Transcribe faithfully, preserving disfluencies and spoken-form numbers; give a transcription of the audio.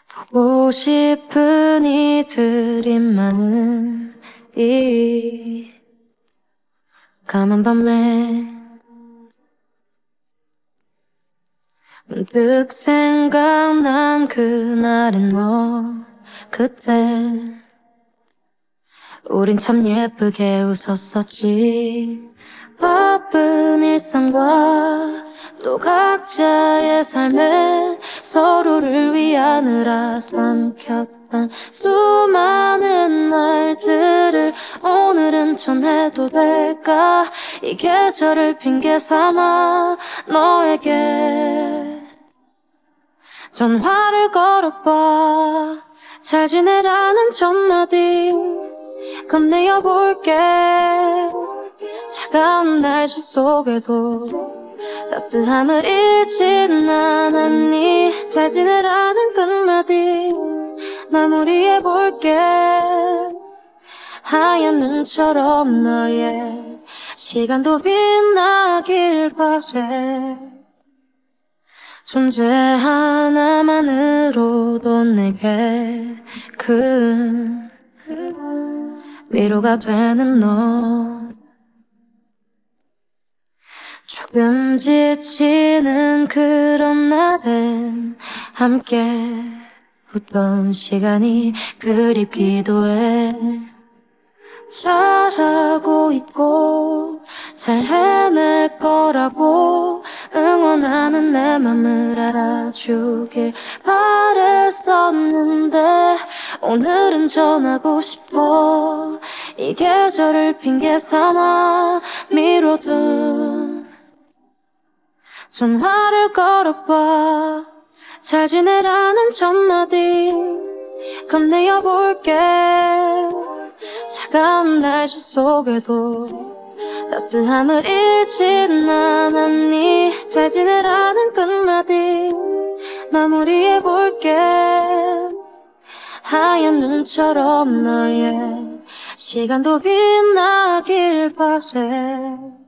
보고 싶은 이들이 많은 이 까만 밤에 문득 생각난 그날의 너. 그때 우린 참 예쁘게 웃었었지. 바쁜 일상과 또 각자의 삶에 서로를 위하느라 삼켰던 수많은 말들을 오늘은 전해도 될까. 이 계절을 핑계 삼아 너에게 전화를 걸어봐. 잘 지내라는 첫마디 건네어볼게. 차가운 날씨 속에도 따스함을 잊진 않았니. 잘 지내라는 끝마디 마무리해볼게. 하얀 눈처럼 너의 시간도 빛나길 바래. 존재 하나만으로도 내게 큰 위로가 되는 너. 조금 지치는 그런 날엔 함께 웃던 시간이 그립기도 해. 잘하고 있고 잘 해낼 거라고 응원하는 내 맘을 알아주길 바랬었는데 오늘은 전하고 싶어. 이 계절을 핑계 삼아 미뤄둔 전화를 걸어봐. 잘 지내라는 첫마디 건네어볼게. 차가운 날씨 속에도 따스함을 잊진 않았니. 잘 지내라는 끝마디 마무리해볼게. 하얀 눈처럼 너의 시간도 빛나길 바래.